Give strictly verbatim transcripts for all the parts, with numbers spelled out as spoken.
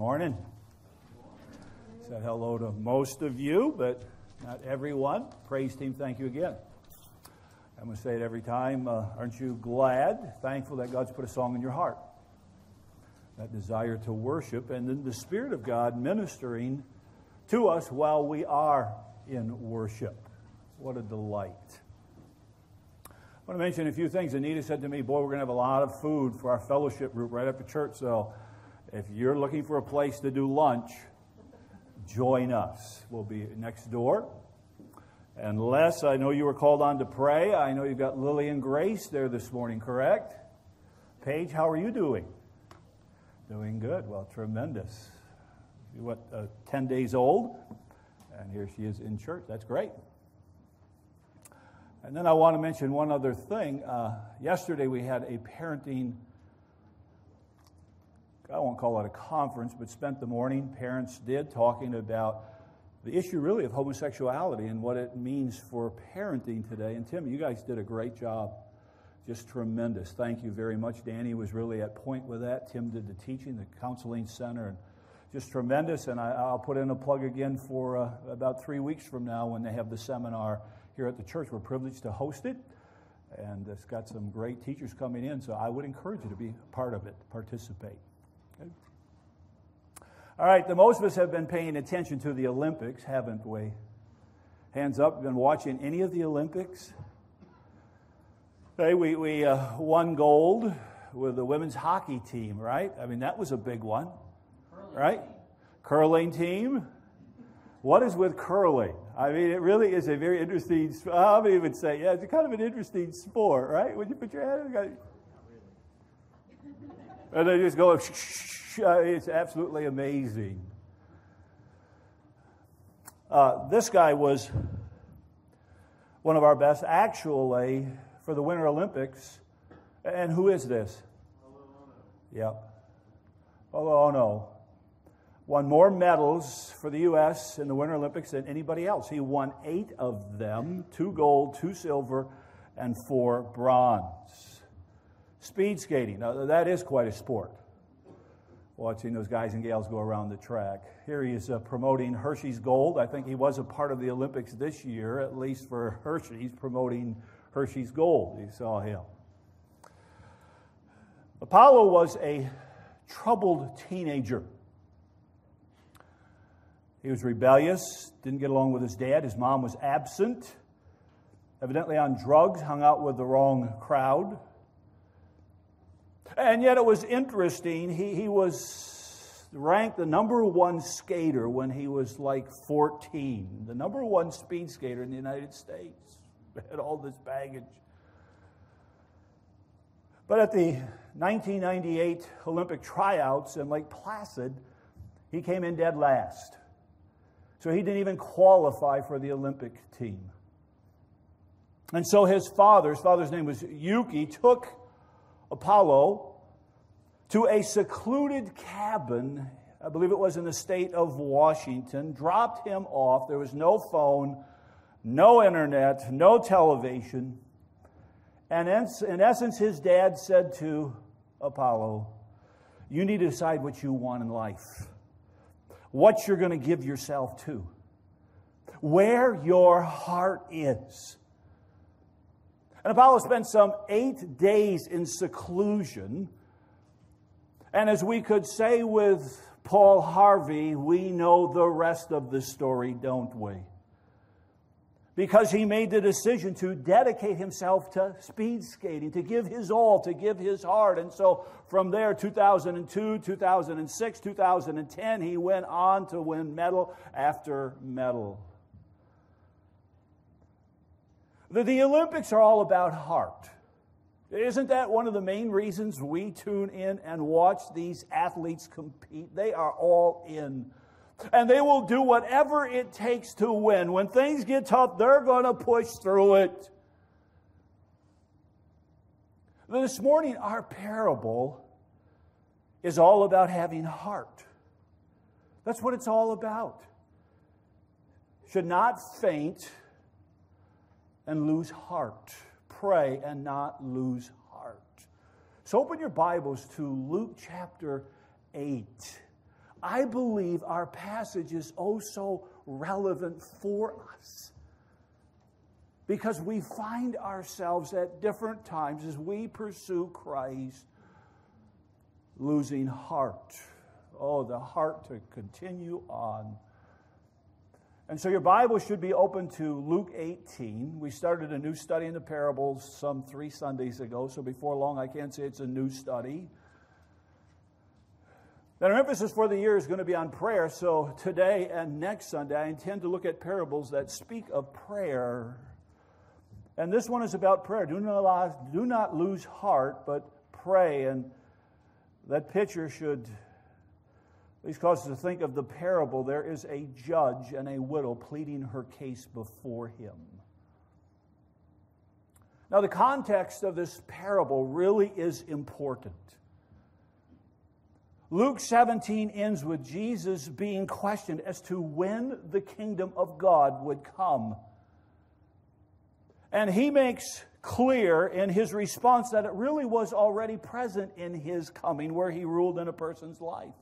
morning. Said hello to most of you, but not everyone. Praise team, thank you again. I'm going to say it every time. Uh, aren't you glad, thankful that God's put a song in your heart? That desire to worship, and then the Spirit of God ministering to us while we are in worship. What a delight. I want to mention a few things. Anita said to me, boy, we're going to have a lot of food for our fellowship group right after church, so if you're looking for a place to do lunch, join us. We'll be next door. And Les, I know you were called on to pray. I know you've got Lily and Grace there this morning, correct? Paige, how are you doing? Doing good. Well, tremendous. What, uh, ten days old? And here she is in church. That's great. And then I want to mention one other thing. Uh, yesterday we had a parenting, I won't call it a conference, but spent the morning, parents did, talking about the issue really of homosexuality and what it means for parenting today. And Tim, you guys did a great job. Just tremendous. Thank you very much. Danny was really at point with that. Tim did the teaching, the counseling center, and just tremendous. And I, I'll put in a plug again for uh, about three weeks from now when they have the seminar here at the church. We're privileged to host it, and it's got some great teachers coming in, so I would encourage you to be part of it, participate. Okay. All right, the most of us have been paying attention to the Olympics, haven't we? Hands up, been watching any of the Olympics? Okay, we, we uh, won gold with the women's hockey team, right? I mean, that was a big one, curling right? Team. Curling team. What is with curling? I mean, it really is a very interesting, I would even say, yeah, it's kind of an interesting sport, right? When you put your hand in it, and they just go, shh, shh, shh. It's absolutely amazing. Uh, this guy was one of our best, actually, for the Winter Olympics. And who is this? Yep. Oh, no. Won more medals for the U S in the Winter Olympics than anybody else. He won eight of them, two gold, two silver, and four bronze. Speed skating, now that is quite a sport. Watching those guys and gals go around the track. Here he is uh, promoting Hershey's Gold. I think he was a part of the Olympics this year, at least for Hershey's, promoting Hershey's Gold. You saw him. Apollo was a troubled teenager. He was rebellious, didn't get along with his dad. His mom was absent, evidently on drugs, hung out with the wrong crowd. And yet it was interesting, he, he was ranked the number one skater when he was like fourteen. The number one speed skater in the United States. Had all this baggage. But at the nineteen ninety-eight Olympic tryouts in Lake Placid, he came in dead last. So he didn't even qualify for the Olympic team. And so his father, his father's name was Yuki, took Apollo to a secluded cabin, I believe it was in the state of Washington, dropped him off. There was no phone, no internet, no television. And in essence, his dad said to Apollo, you need to decide what you want in life. What you're going to give yourself to. Where your heart is. And Apollo spent some eight days in seclusion. And as we could say with Paul Harvey, we know the rest of the story, don't we? Because he made the decision to dedicate himself to speed skating, to give his all, to give his heart. And so from there, two thousand two, two thousand six, two thousand ten, he went on to win medal after medal. The, the Olympics are all about heart. Isn't that one of the main reasons we tune in and watch these athletes compete? They are all in. And they will do whatever it takes to win. When things get tough, they're going to push through it. This morning, our parable is all about having heart. That's what it's all about. Should not faint and lose heart. Pray and not lose heart. So open your Bibles to Luke chapter eight. I believe our passage is oh so relevant for us. Because we find ourselves at different times as we pursue Christ losing heart. Oh, the heart to continue on. And so your Bible should be open to Luke eighteen. We started a new study in the parables some three Sundays ago, so before long I can't say it's a new study. Then our emphasis for the year is going to be on prayer, so today and next Sunday I intend to look at parables that speak of prayer. And this one is about prayer. Do not, allow, do not lose heart, but pray. And that picture should at least cause us to think of the parable. There is a judge and a widow pleading her case before him. Now, the context of this parable really is important. Luke seventeen ends with Jesus being questioned as to when the kingdom of God would come. And he makes clear in his response that it really was already present in his coming, where he ruled in a person's life.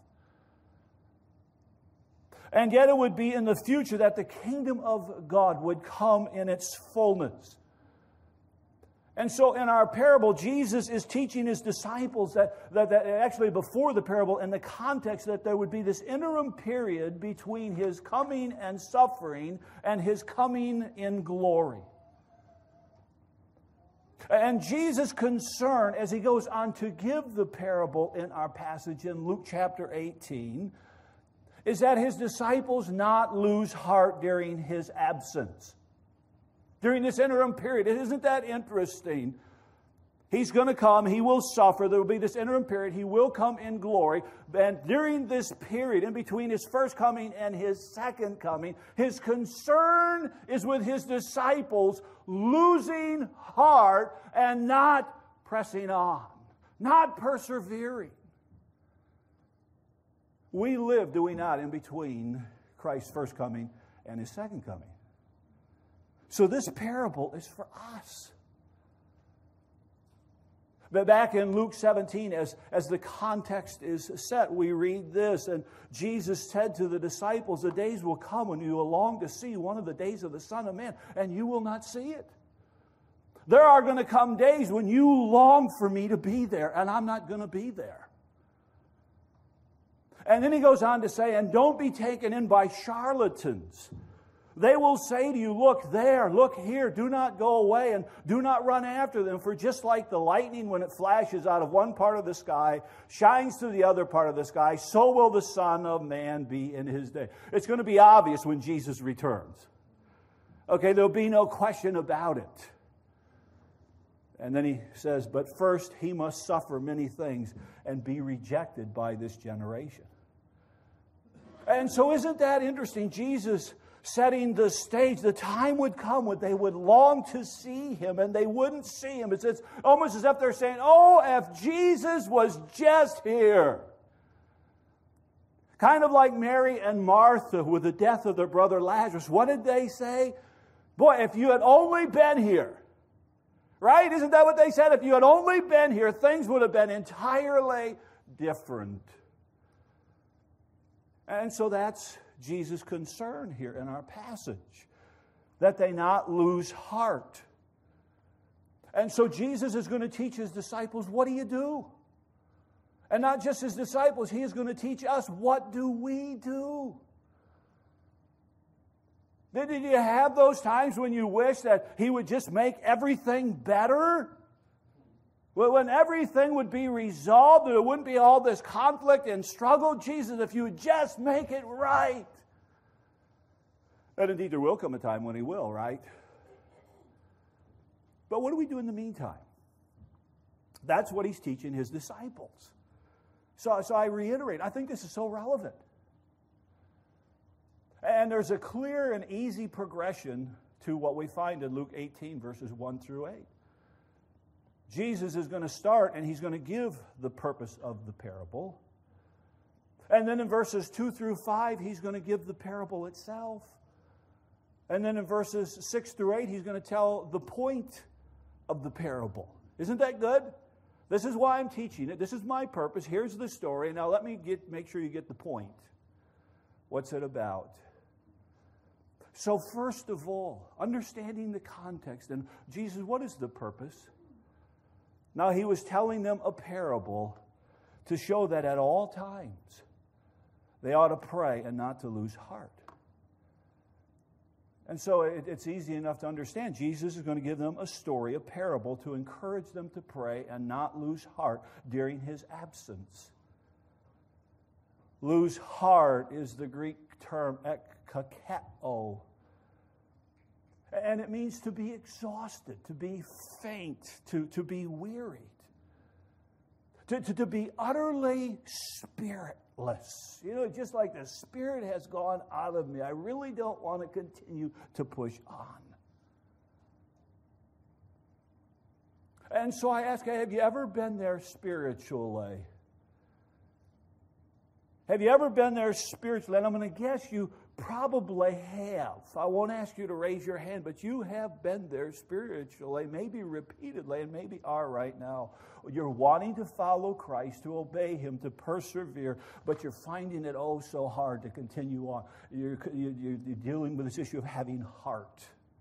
And yet it would be in the future that the kingdom of God would come in its fullness. And so in our parable, Jesus is teaching his disciples that, that, that actually before the parable, in the context that there would be this interim period between his coming and suffering and his coming in glory. And Jesus' concern, as he goes on to give the parable in our passage in Luke chapter eighteen, is that his disciples not lose heart during his absence. During this interim period. Isn't that interesting? He's going to come. He will suffer. There will be this interim period. He will come in glory. And during this period, in between his first coming and his second coming, his concern is with his disciples losing heart and not pressing on, not persevering. We live, do we not, in between Christ's first coming and his second coming. So this parable is for us. But back in Luke seventeen, as, as the context is set, we read this, and Jesus said to the disciples, the days will come when you will long to see one of the days of the Son of Man, and you will not see it. There are going to come days when you long for me to be there, and I'm not going to be there. And then he goes on to say, and don't be taken in by charlatans. They will say to you, look there, look here, do not go away and do not run after them. For just like the lightning when it flashes out of one part of the sky, shines to the other part of the sky, so will the Son of Man be in his day. It's going to be obvious when Jesus returns. Okay, there'll be no question about it. And then he says, but first he must suffer many things and be rejected by this generation. And so isn't that interesting? Jesus setting the stage. The time would come when they would long to see him and they wouldn't see him. It's, it's almost as if they're saying, oh, if Jesus was just here. Kind of like Mary and Martha with the death of their brother Lazarus. What did they say? Boy, if you had only been here. Right? Isn't that what they said? If you had only been here, things would have been entirely different. And so that's Jesus' concern here in our passage, that they not lose heart. And so Jesus is going to teach his disciples, what do you do? And not just his disciples, he is going to teach us, what do we do? Did you have those times when you wish that he would just make everything better? Well, when everything would be resolved, there wouldn't be all this conflict and struggle. Jesus, if you would just make it right. And indeed, there will come a time when he will, right? But what do we do in the meantime? That's what he's teaching his disciples. So, so I reiterate, I think this is so relevant. And there's a clear and easy progression to what we find in Luke eighteen, verses one through eight. Jesus is going to start, and he's going to give the purpose of the parable. And then in verses two through five, he's going to give the parable itself. And then in verses six through eight, he's going to tell the point of the parable. Isn't that good? This is why I'm teaching it. This is my purpose. Here's the story. Now let me get make sure you get the point. What's it about? So first of all, understanding the context. And Jesus, what is the purpose? Now, he was telling them a parable to show that at all times they ought to pray and not to lose heart. And so it, it's easy enough to understand. Jesus is going to give them a story, a parable, to encourage them to pray and not lose heart during his absence. Lose heart is the Greek term ekkakeo. And it means to be exhausted, to be faint, to, to be wearied, to, to, to be utterly spiritless. You know, just like the spirit has gone out of me. I really don't want to continue to push on. And so I ask, have you ever been there spiritually? Have you ever been there spiritually? And I'm going to guess you probably have. I won't ask you to raise your hand, but you have been there spiritually, maybe repeatedly, and maybe are right now. You're wanting to follow Christ, to obey him, to persevere, but you're finding it oh so hard to continue on. You're, you're, you're dealing with this issue of having heart.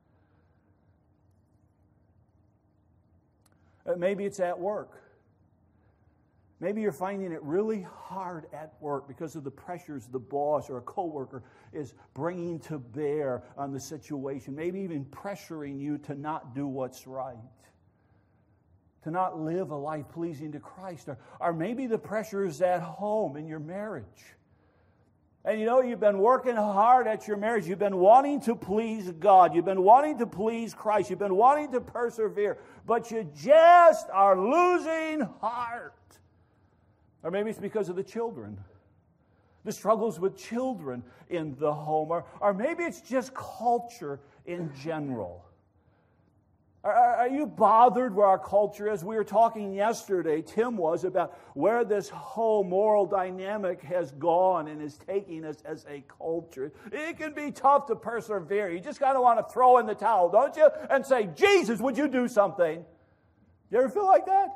Maybe it's at work. Maybe you're finding it really hard at work because of the pressures the boss or a coworker is bringing to bear on the situation. Maybe even pressuring you to not do what's right, to not live a life pleasing to Christ. Or, or maybe the pressure is at home in your marriage. And you know, you've been working hard at your marriage. You've been wanting to please God. You've been wanting to please Christ. You've been wanting to persevere. But you just are losing heart. Or maybe it's because of the children, the struggles with children in the home. Or, or maybe it's just culture in general. Are, are you bothered where our culture is? We were talking yesterday, Tim was, about where this whole moral dynamic has gone and is taking us as a culture. It can be tough to persevere. You just kind of want to throw in the towel, don't you? And say, Jesus, would you do something? You ever feel like that?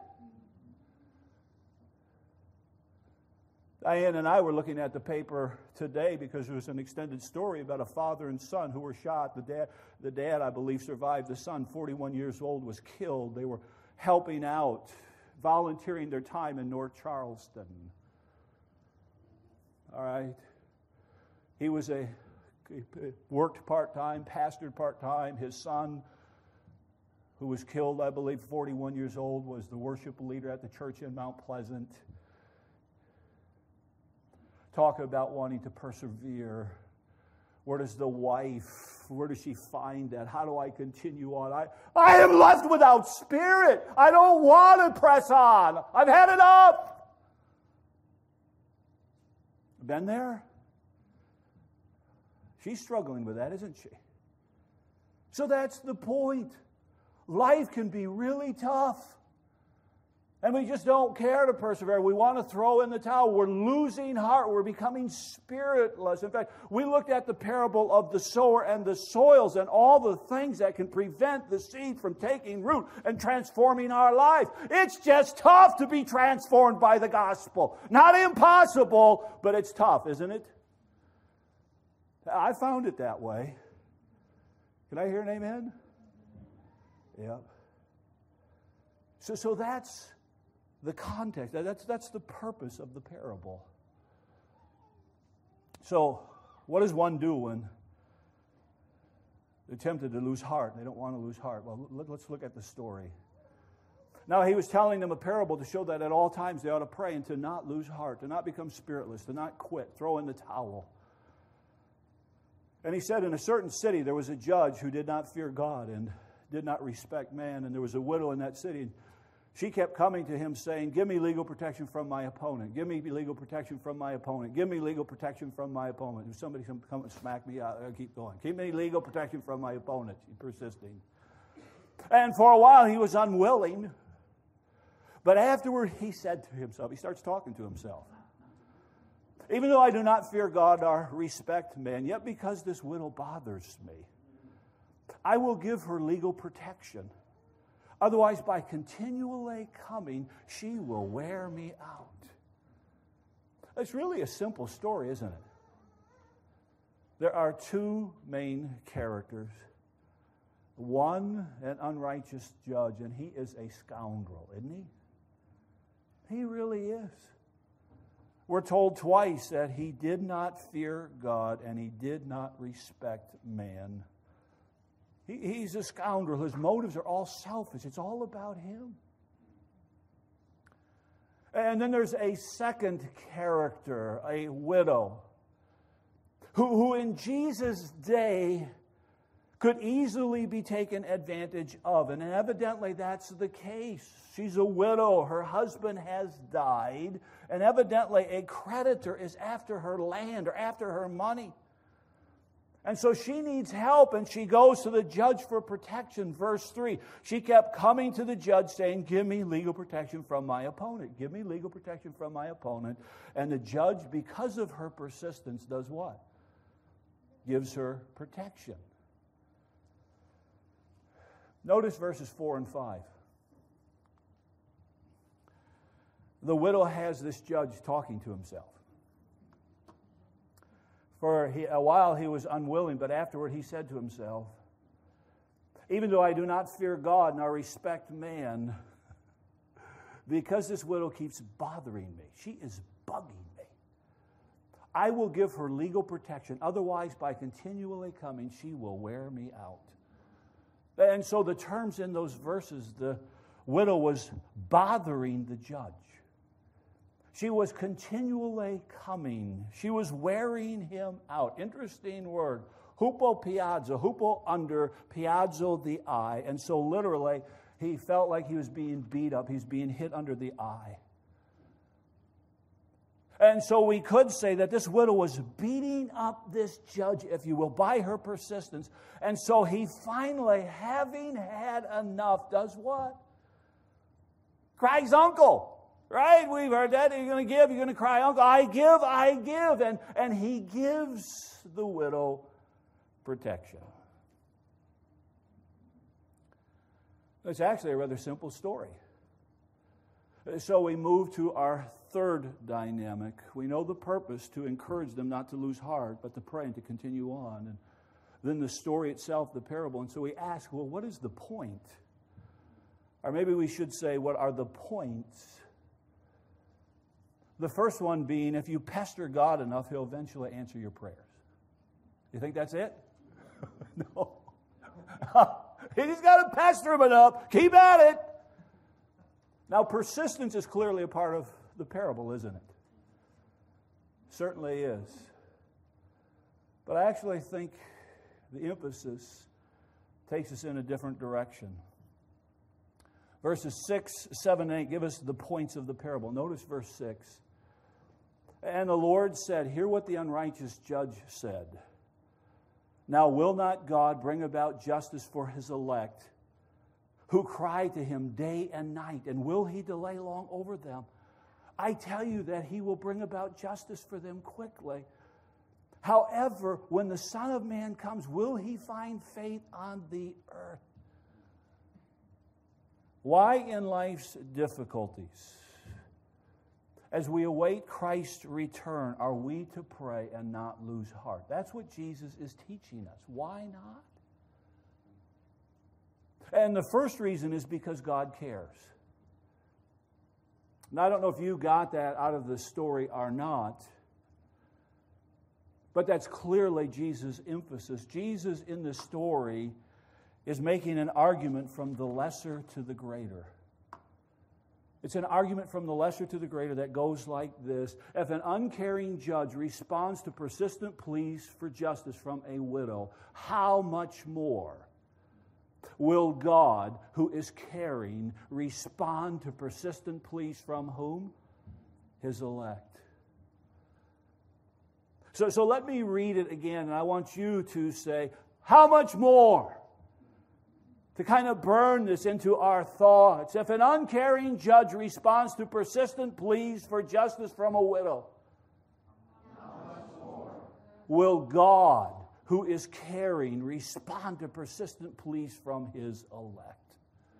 Diane and I were looking at the paper today because there was an extended story about a father and son who were shot. The dad, the dad, I believe, survived. The son, forty-one years old, was killed. They were helping out, volunteering their time in North Charleston. All right. He was a he worked part-time, pastored part-time. His son, who was killed, I believe, forty-one years old, was the worship leader at the church in Mount Pleasant. Talk about wanting to persevere. Where does the wife, where does she find that? How do I continue on? I, I am left without spirit. I don't want to press on. I've had enough. Been there? She's struggling with that, isn't she? So that's the point. Life can be really tough. And we just don't care to persevere. We want to throw in the towel. We're losing heart. We're becoming spiritless. In fact, we looked at the parable of the sower and the soils and all the things that can prevent the seed from taking root and transforming our life. It's just tough to be transformed by the gospel. Not impossible, but it's tough, isn't it? I found it that way. Can I hear an amen? Yeah. So, so that's the context. That's, that's the purpose of the parable. So, what does one do when they're tempted to lose heart? They don't want to lose heart. Well, let's look at the story. Now, he was telling them a parable to show that at all times they ought to pray and to not lose heart, to not become spiritless, to not quit, throw in the towel. And he said, in a certain city there was a judge who did not fear God and did not respect man, and there was a widow in that city. She kept coming to him saying, give me legal protection from my opponent. Give me legal protection from my opponent. Give me legal protection from my opponent. If somebody come, come and smack me, I'll, I'll keep going. Give me legal protection from my opponent. She's persisting. And for a while he was unwilling. But afterward he said to himself, he starts talking to himself, even though I do not fear God or respect man, yet because this widow bothers me, I will give her legal protection. Otherwise, by continually coming, she will wear me out. It's really a simple story, isn't it? There are two main characters. One, an unrighteous judge, and he is a scoundrel, isn't he? He really is. We're told twice that he did not fear God and he did not respect man. He, he's a scoundrel. His motives are all selfish. It's all about him. And then there's a second character, a widow, who, who in Jesus' day could easily be taken advantage of. And evidently that's the case. She's a widow. Her husband has died. And evidently a creditor is after her land or after her money. And so she needs help, and she goes to the judge for protection. Verse three, she kept coming to the judge saying, give me legal protection from my opponent. Give me legal protection from my opponent. And the judge, because of her persistence, does what? Gives her protection. Notice verses four and five. The widow has this judge talking to himself. For he, a while he was unwilling, but afterward he said to himself, even though I do not fear God nor respect man, because this widow keeps bothering me, she is bugging me, I will give her legal protection. Otherwise, by continually coming, she will wear me out. And so the terms in those verses, the widow was bothering the judge. She was continually coming. She was wearing him out. Interesting word. Hupo piazzo. Hupo under, piazzo the eye. And so literally, he felt like he was being beat up. He's being hit under the eye. And so we could say that this widow was beating up this judge, if you will, by her persistence. And so he finally, having had enough, does what? Cries uncle. Right? We've heard that. You're going to give, you're going to cry, uncle. I give, I give. And, and he gives the widow protection. It's actually a rather simple story. So we move to our third dynamic. We know the purpose, to encourage them not to lose heart, but to pray and to continue on. And then the story itself, the parable. And so we ask, well, what is the point? Or maybe we should say, what are the points? The first one being, if you pester God enough, He'll eventually answer your prayers. You think that's it? No. You just got to pester Him enough. Keep at it. Now, persistence is clearly a part of the parable, isn't it? Certainly is. But I actually think the emphasis takes us in a different direction. Verses six, seven, and eight give us the points of the parable. Notice verse six. And the Lord said, hear what the unrighteous judge said. Now will not God bring about justice for His elect, who cry to Him day and night, and will He delay long over them? I tell you that He will bring about justice for them quickly. However, when the Son of Man comes, will He find faith on the earth? Why in life's difficulties, as we await Christ's return, are we to pray and not lose heart? That's what Jesus is teaching us. Why not? And the first reason is because God cares. Now, I don't know if you got that out of the story or not, but that's clearly Jesus' emphasis. Jesus in the story is making an argument from the lesser to the greater. It's an argument from the lesser to the greater that goes like this. If an uncaring judge responds to persistent pleas for justice from a widow, how much more will God, who is caring, respond to persistent pleas from whom? His elect. So, so let me read it again, and I want you to say, how much more? To kind of burn this into our thoughts. If an uncaring judge responds to persistent pleas for justice from a widow, how much more will God, who is caring, respond to persistent pleas from His elect?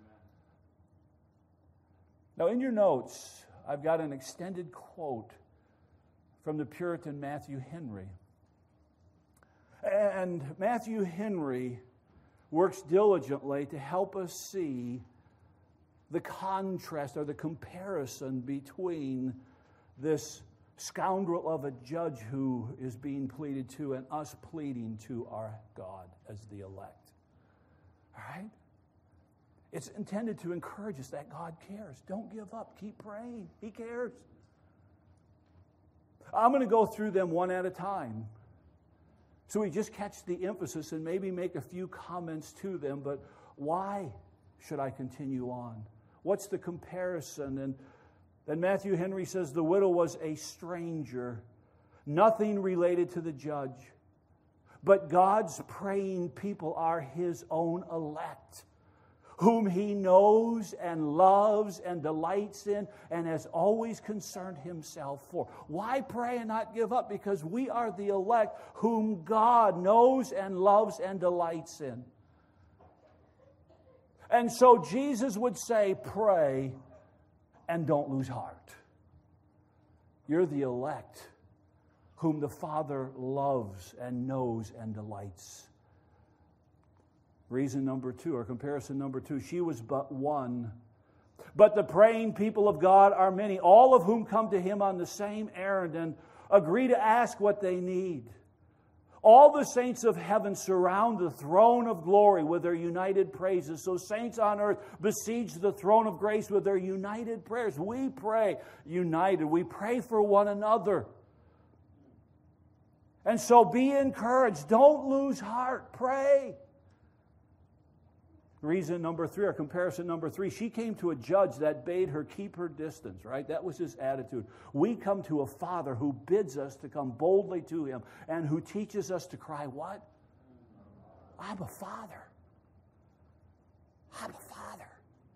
Now, in your notes, I've got an extended quote from the Puritan Matthew Henry. And Matthew Henry works diligently to help us see the contrast or the comparison between this scoundrel of a judge who is being pleaded to and us pleading to our God as the elect. All right? It's intended to encourage us that God cares. Don't give up. Keep praying. He cares. I'm going to go through them one at a time. So we just catch the emphasis and maybe make a few comments to them. But why should I continue on? What's the comparison? And then Matthew Henry says the widow was a stranger, nothing related to the judge. But God's praying people are His own elect, whom He knows and loves and delights in and has always concerned Himself for. Why pray and not give up? Because we are the elect whom God knows and loves and delights in. And so Jesus would say, pray and don't lose heart. You're the elect whom the Father loves and knows and delights. Reason number two, or comparison number two, she was but one. But the praying people of God are many, all of whom come to Him on the same errand and agree to ask what they need. All the saints of heaven surround the throne of glory with their united praises. So saints on earth besiege the throne of grace with their united prayers. We pray united. We pray for one another. And so be encouraged. Don't lose heart. Pray. Reason number three, or comparison number three, she came to a judge that bade her keep her distance, right? That was his attitude. We come to a Father who bids us to come boldly to Him and who teaches us to cry, what? I'm a Father. I'm a Father.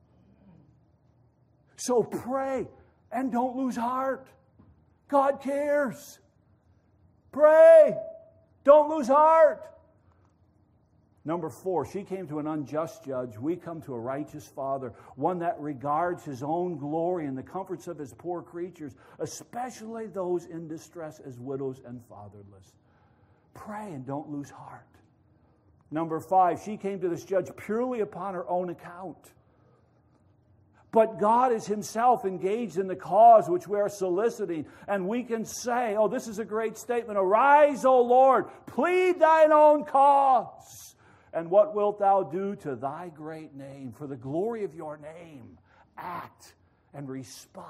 So pray and don't lose heart. God cares. Pray. Don't lose heart. Number four, she came to an unjust judge. We come to a righteous Father, one that regards His own glory and the comforts of His poor creatures, especially those in distress as widows and fatherless. Pray and don't lose heart. Number five, she came to this judge purely upon her own account. But God is Himself engaged in the cause which we are soliciting. And we can say, oh, this is a great statement. Arise, O Lord, plead Thine own cause. And what wilt Thou do to Thy great name? For the glory of Your name, act and respond.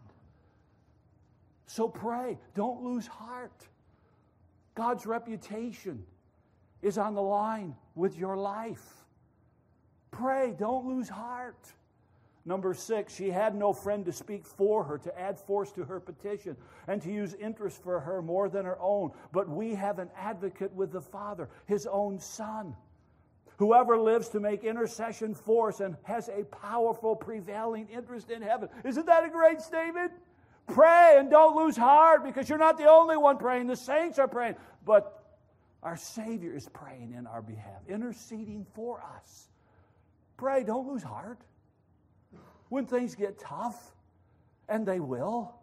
So pray. Don't lose heart. God's reputation is on the line with your life. Pray. Don't lose heart. Number six, she had no friend to speak for her, to add force to her petition, and to use interest for her more than her own. But we have an advocate with the Father, His own Son. Whoever lives to make intercession for us and has a powerful prevailing interest in heaven. Isn't that a great statement? Pray and don't lose heart, because you're not the only one praying. The saints are praying. But our Savior is praying in our behalf, interceding for us. Pray, don't lose heart. When things get tough, and they will.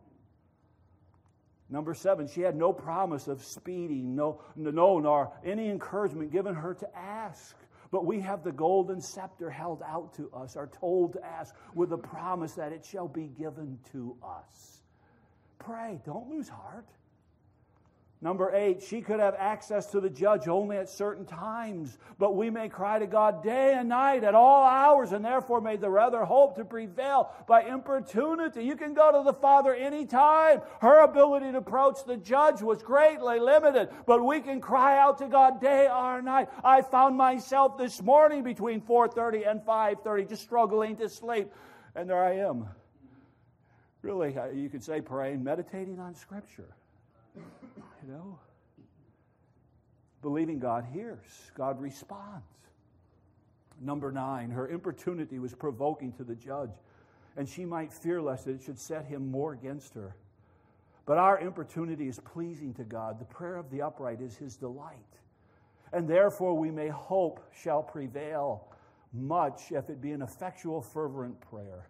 Number seven, she had no promise of speeding, no, no, nor any encouragement given her to ask. But we have the golden scepter held out to us, are told to ask with the promise that it shall be given to us. Pray, don't lose heart. Number eight, she could have access to the judge only at certain times, but we may cry to God day and night at all hours, and therefore may the rather hope to prevail by importunity. You can go to the Father anytime. Her ability to approach the judge was greatly limited, but we can cry out to God day or night. I found myself this morning between four thirty and five thirty just struggling to sleep, and there I am. Really, you could say praying, meditating on Scripture. You know, believing God hears, God responds. Number nine, her importunity was provoking to the judge, and she might fear lest it should set him more against her. But our importunity is pleasing to God. The prayer of the upright is His delight, and therefore we may hope shall prevail much if it be an effectual, fervent prayer.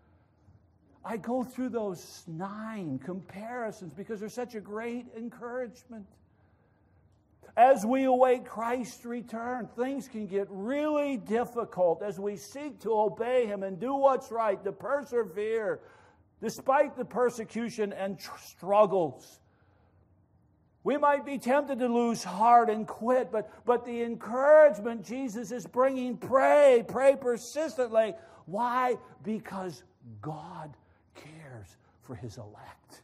I go through those nine comparisons because they're such a great encouragement. As we await Christ's return, things can get really difficult as we seek to obey Him and do what's right, to persevere despite the persecution and tr- struggles. We might be tempted to lose heart and quit, but, but the encouragement Jesus is bringing, pray, pray persistently. Why? Because God cares for His elect.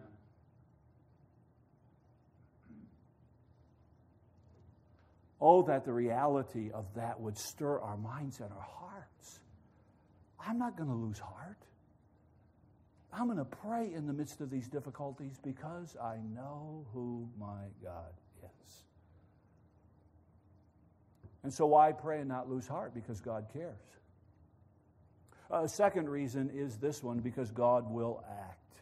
Oh, that the reality of that would stir our minds and our hearts. I'm not going to lose heart. I'm going to pray in the midst of these difficulties because I know who my God is. And so why pray and not lose heart? Because God cares. A uh, second reason is this one, because God will act.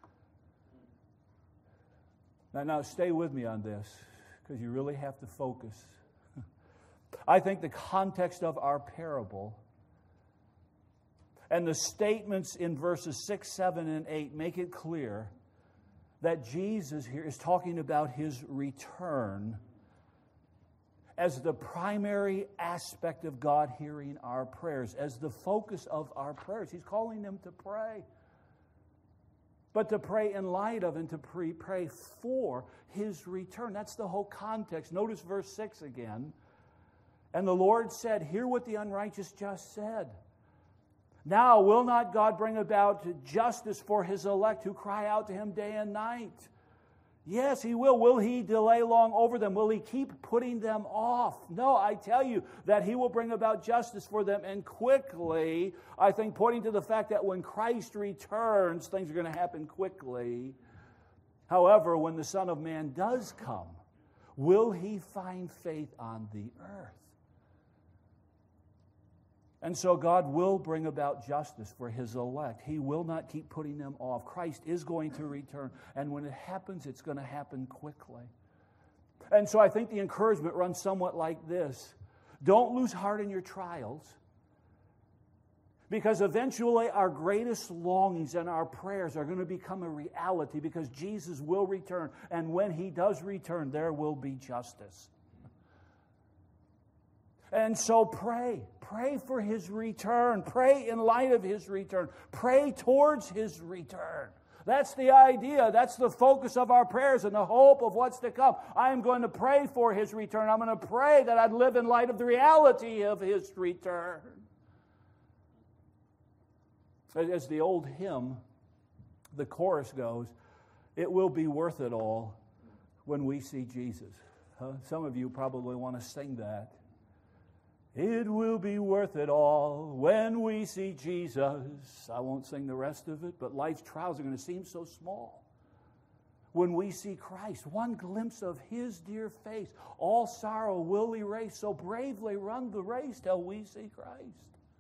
Now, now stay with me on this, because you really have to focus. I think the context of our parable and the statements in verses six, seven, and eight make it clear that Jesus here is talking about His return as the primary aspect of God hearing our prayers, as the focus of our prayers. He's calling them to pray. But to pray in light of and to pre- pray for His return. That's the whole context. Notice verse six again. And the Lord said, hear what the unrighteous just said. Now will not God bring about justice for His elect who cry out to Him day and night? Yes, He will. Will He delay long over them? Will He keep putting them off? No, I tell you that He will bring about justice for them, and quickly. I think pointing to the fact that when Christ returns, things are going to happen quickly. However, when the Son of Man does come, will He find faith on the earth? And so God will bring about justice for His elect. He will not keep putting them off. Christ is going to return. And when it happens, it's going to happen quickly. And so I think the encouragement runs somewhat like this. Don't lose heart in your trials, because eventually our greatest longings and our prayers are going to become a reality, because Jesus will return. And when He does return, there will be justice. And so pray. Pray for His return. Pray in light of His return. Pray towards His return. That's the idea. That's the focus of our prayers and the hope of what's to come. I am going to pray for His return. I'm going to pray that I'd live in light of the reality of His return. As the old hymn, the chorus goes, it will be worth it all when we see Jesus. Huh? Some of you probably want to sing that. It will be worth it all when we see Jesus. I won't sing the rest of it, but life's trials are going to seem so small. When we see Christ, one glimpse of His dear face, all sorrow will erase. So bravely run the race till we see Christ.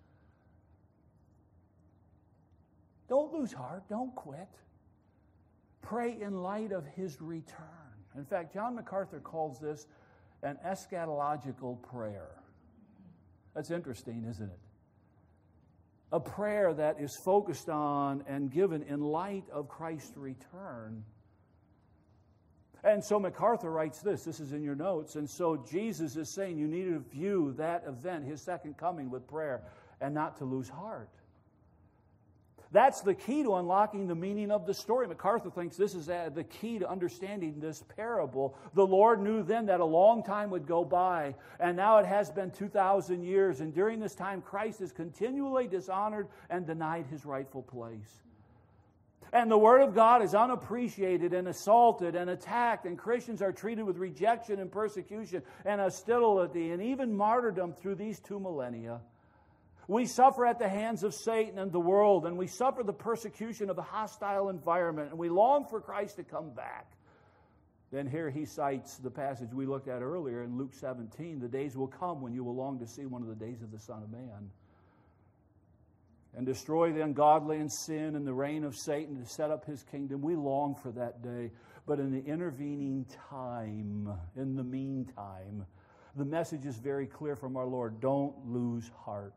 Don't lose heart. Don't quit. Pray in light of His return. In fact, John MacArthur calls this an eschatological prayer. That's interesting, isn't it? A prayer that is focused on and given in light of Christ's return. And so MacArthur writes this. This is in your notes. And so Jesus is saying you need to view that event, His second coming, with prayer and not to lose heart. That's the key to unlocking the meaning of the story. MacArthur thinks this is the key to understanding this parable. The Lord knew then that a long time would go by, and now it has been two thousand years, and during this time Christ is continually dishonored and denied His rightful place. And the Word of God is unappreciated and assaulted and attacked, and Christians are treated with rejection and persecution and hostility and even martyrdom through these two millennia. We suffer at the hands of Satan and the world, and we suffer the persecution of a hostile environment, and we long for Christ to come back. Then here he cites the passage we looked at earlier in Luke seventeen, the days will come when you will long to see one of the days of the Son of Man, and destroy the ungodly and sin and the reign of Satan to set up his kingdom. We long for that day. But in the intervening time, in the meantime, the message is very clear from our Lord. Don't lose heart.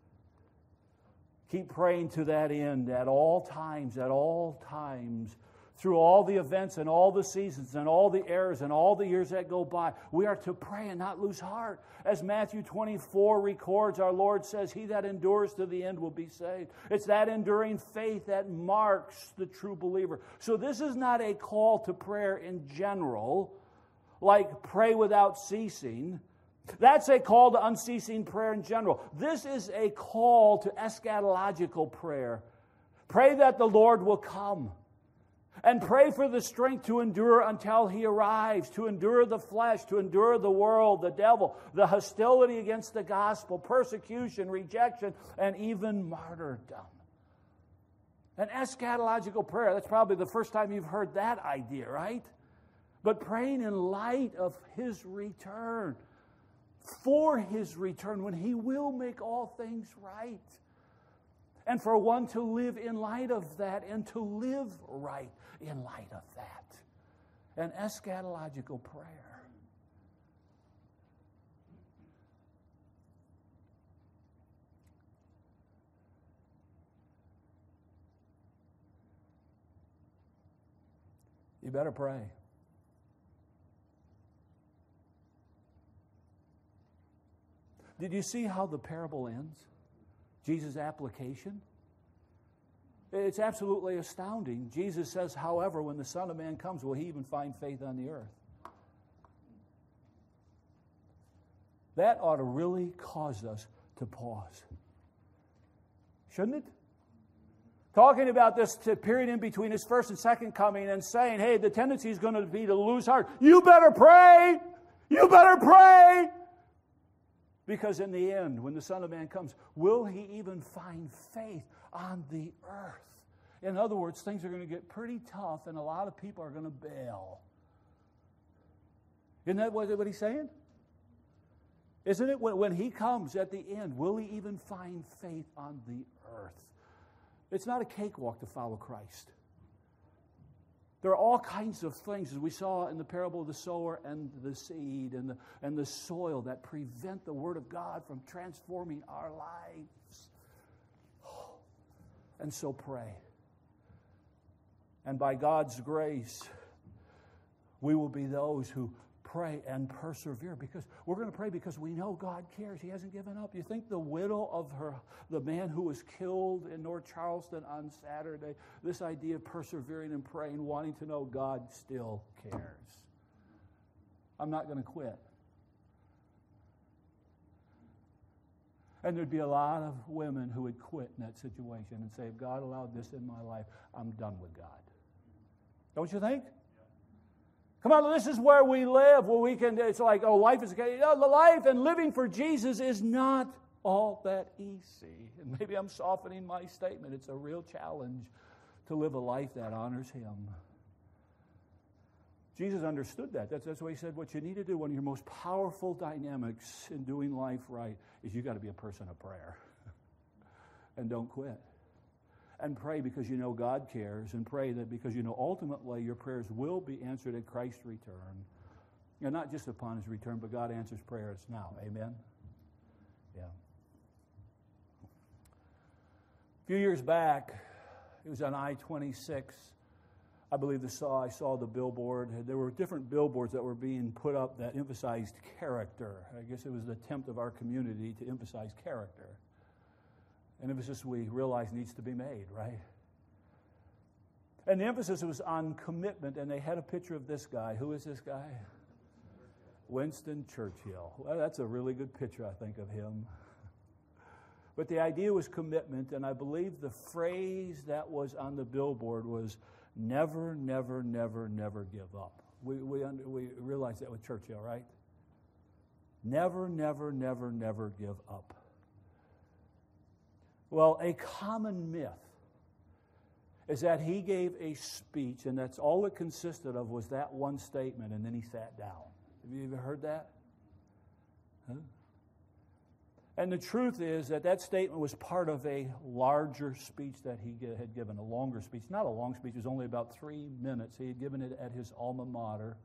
Keep praying to that end at all times, at all times, through all the events and all the seasons and all the eras and all the years that go by. We are to pray and not lose heart. As Matthew twenty-four records, our Lord says, he that endures to the end will be saved. It's that enduring faith that marks the true believer. So this is not a call to prayer in general, like pray without ceasing. That's a call to unceasing prayer in general. This is a call to eschatological prayer. Pray that the Lord will come. And pray for the strength to endure until He arrives, to endure the flesh, to endure the world, the devil, the hostility against the gospel, persecution, rejection, and even martyrdom. An eschatological prayer, that's probably the first time you've heard that idea, right? But praying in light of His return, for His return, when He will make all things right. And for one to live in light of that and to live right in light of that. An eschatological prayer. You better pray. Did you see how the parable ends? Jesus' application? It's absolutely astounding. Jesus says, however, when the Son of Man comes, will He even find faith on the earth? That ought to really cause us to pause. Shouldn't it? Talking about this period in between His first and second coming and saying, hey, the tendency is going to be to lose heart. You better pray! You better pray! Because in the end, when the Son of Man comes, will He even find faith on the earth? In other words, things are going to get pretty tough and a lot of people are going to bail. Isn't that what, what He's saying? Isn't it? When, when He comes at the end, will He even find faith on the earth? It's not a cakewalk to follow Christ. There are all kinds of things, as we saw in the parable of the sower and the seed and the, and the soil, that prevent the Word of God from transforming our lives. And so pray. And by God's grace, we will be those who pray and persevere, because we're going to pray because we know God cares. He hasn't given up. You think the widow of her, the man who was killed in North Charleston on Saturday, this idea of persevering and praying, wanting to know God still cares. I'm not going to quit. And there'd be a lot of women who would quit in that situation and say, if God allowed this in my life, I'm done with God. Don't you think? Come on, this is where we live, where we can, it's like, oh, life is, you know, the life and living for Jesus is not all that easy. And maybe I'm softening my statement. It's a real challenge to live a life that honors Him. Jesus understood that. That's, that's why He said what you need to do, one of your most powerful dynamics in doing life right, is you got to be a person of prayer. And don't quit. And pray because you know God cares, and pray that because you know ultimately your prayers will be answered at Christ's return. And not just upon His return, but God answers prayers now. Amen? Yeah. A few years back, it was on I twenty-six. I believe the saw, I saw the billboard. There were different billboards that were being put up that emphasized character. I guess it was the attempt of our community to emphasize character. An emphasis we realize needs to be made, right? And the emphasis was on commitment, and they had a picture of this guy. Who is this guy? Winston Churchill. Well, that's a really good picture, I think, of him. But the idea was commitment, and I believe the phrase that was on the billboard was, never, never, never, never give up. We, we, under, we realize that with Churchill, right? Never, never, never, never give up. Well, a common myth is that he gave a speech, and that's all it consisted of was that one statement, and then he sat down. Have you ever heard that? Huh? And the truth is that that statement was part of a larger speech that he had given, a longer speech. Not a long speech, it was only about three minutes. He had given it at his alma mater.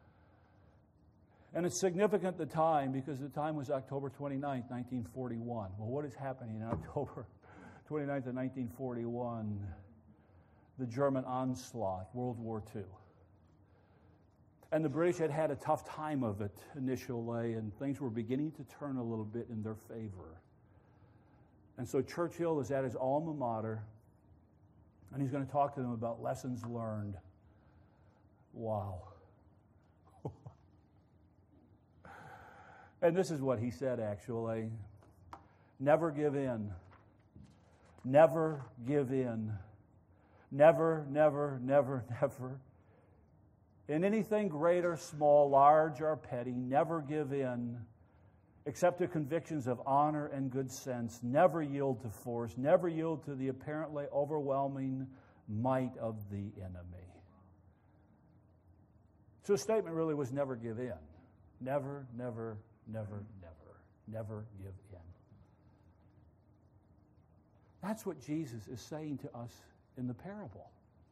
And it's significant the time, because the time was October twenty-ninth, nineteen forty-one. Well, what is happening in October twenty-ninth of nineteen forty-one? the German onslaught, World War Two. And the British had had a tough time of it initially, and things were beginning to turn a little bit in their favor. And so Churchill is at his alma mater, and he's going to talk to them about lessons learned. Wow. And this is what he said, actually. Never give in. Never give in. Never, never, never, never. In anything great or small, large or petty, never give in, except to convictions of honor and good sense. Never yield to force. Never yield to the apparently overwhelming might of the enemy. So the statement really was never give in. Never, never, never, never, never give in. That's what Jesus is saying to us in the parable.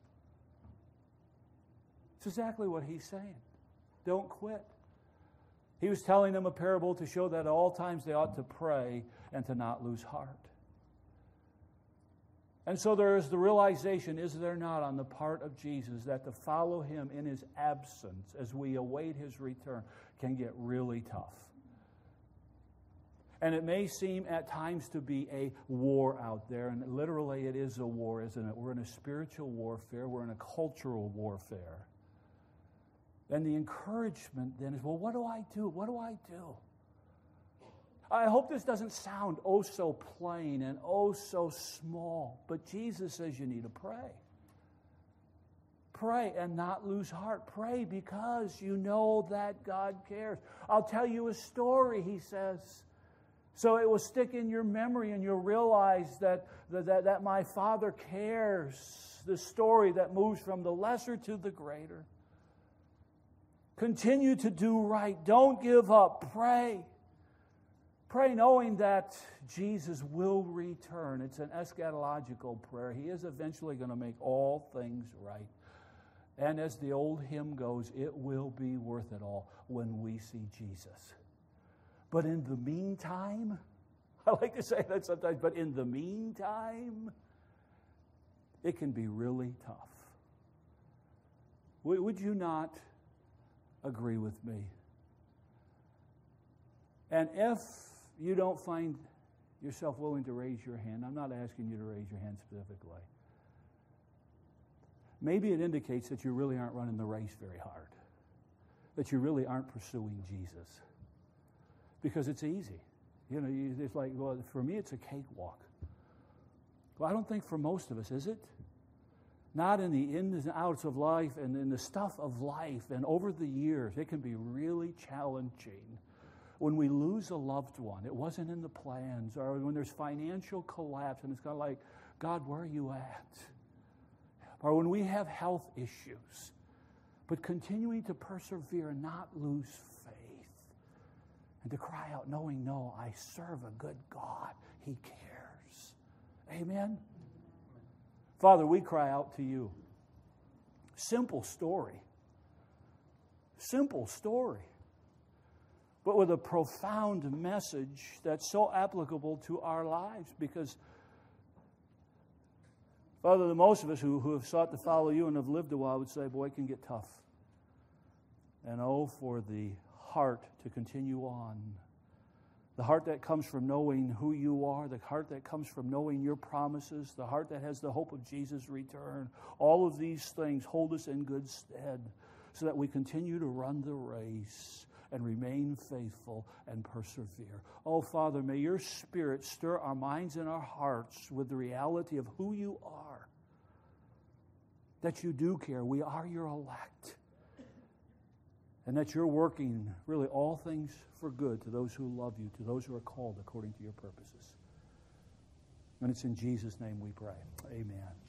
It's exactly what he's saying. Don't quit. He was telling them a parable to show that at all times they ought to pray and to not lose heart. And so there is the realization, is there not, on the part of Jesus, that to follow him in his absence as we await his return can get really tough. And it may seem at times to be a war out there, and literally it is a war, isn't it? We're in a spiritual warfare, we're in a cultural warfare. And the encouragement then is, well, what do I do? What do I do? I hope this doesn't sound oh so plain and oh so small, but Jesus says you need to pray. Pray and not lose heart. Pray because you know that God cares. I'll tell you a story, he says. So it will stick in your memory and you'll realize that, that, that my Father cares. The story that moves from the lesser to the greater. Continue to do right. Don't give up. Pray. Pray knowing that Jesus will return. It's an eschatological prayer. He is eventually going to make all things right. And as the old hymn goes, it will be worth it all when we see Jesus. But in the meantime, I like to say that sometimes, but in the meantime, it can be really tough. Would you not agree with me? And if you don't find yourself willing to raise your hand, I'm not asking you to raise your hand specifically. Maybe it indicates that you really aren't running the race very hard, that you really aren't pursuing Jesus. Because it's easy. You know, you, it's like, well, for me, it's a cakewalk. Well, I don't think for most of us, is it? Not in the ins and outs of life and in the stuff of life. And over the years, it can be really challenging. When we lose a loved one, it wasn't in the plans, or when there's financial collapse and it's kind of like, God, where are you at? Or when we have health issues, but continuing to persevere and not lose faith, and to cry out knowing, no, I serve a good God. He cares. Amen? Father, we cry out to you. Simple story. Simple story. But with a profound message that's so applicable to our lives, because, Father, the most of us who, who have sought to follow you and have lived a while would say, boy, it can get tough. And oh, for the heart to continue on. The heart that comes from knowing who you are, the heart that comes from knowing your promises, the heart that has the hope of Jesus' return. All of these things hold us in good stead so that we continue to run the race and remain faithful and persevere. Oh, Father, may your Spirit stir our minds and our hearts with the reality of who you are, that you do care. We are your elect. And that you're working really all things for good to those who love you, to those who are called according to your purposes. And it's in Jesus' name we pray. Amen.